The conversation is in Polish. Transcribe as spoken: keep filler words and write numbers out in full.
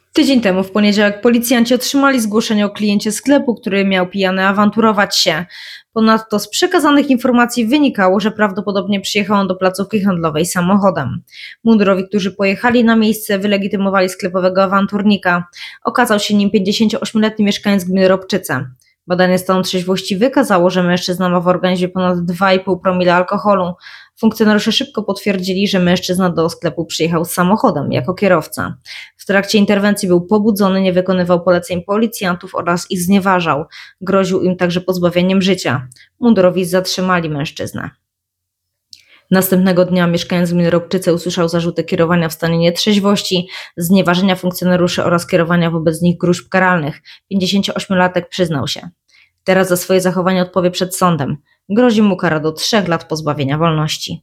Tydzień temu, w poniedziałek, policjanci otrzymali zgłoszenie o kliencie sklepu, który miał pijany awanturować się. Ponadto z przekazanych informacji wynikało, że prawdopodobnie przyjechał on do placówki handlowej samochodem. Mundurowi, którzy pojechali na miejsce, wylegitymowali sklepowego awanturnika. Okazał się nim pięćdziesięcioośmioletni mieszkaniec gminy Robczyce. Badanie stanu trzeźwości wykazało, że mężczyzna ma w organizmie ponad dwa i pół promila alkoholu. Funkcjonariusze szybko potwierdzili, że mężczyzna do sklepu przyjechał z samochodem jako kierowca. W trakcie interwencji był pobudzony, nie wykonywał poleceń policjantów oraz ich znieważał. Groził im także pozbawieniem życia. Mundurowi zatrzymali mężczyznę. Następnego dnia mieszkaniec gminy Robczyce usłyszał zarzuty kierowania w stanie nietrzeźwości, znieważenia funkcjonariuszy oraz kierowania wobec nich gróźb karalnych. pięćdziesięcioośmiolatek przyznał się. Teraz za swoje zachowanie odpowie przed sądem. Grozi mu kara do trzech lat pozbawienia wolności.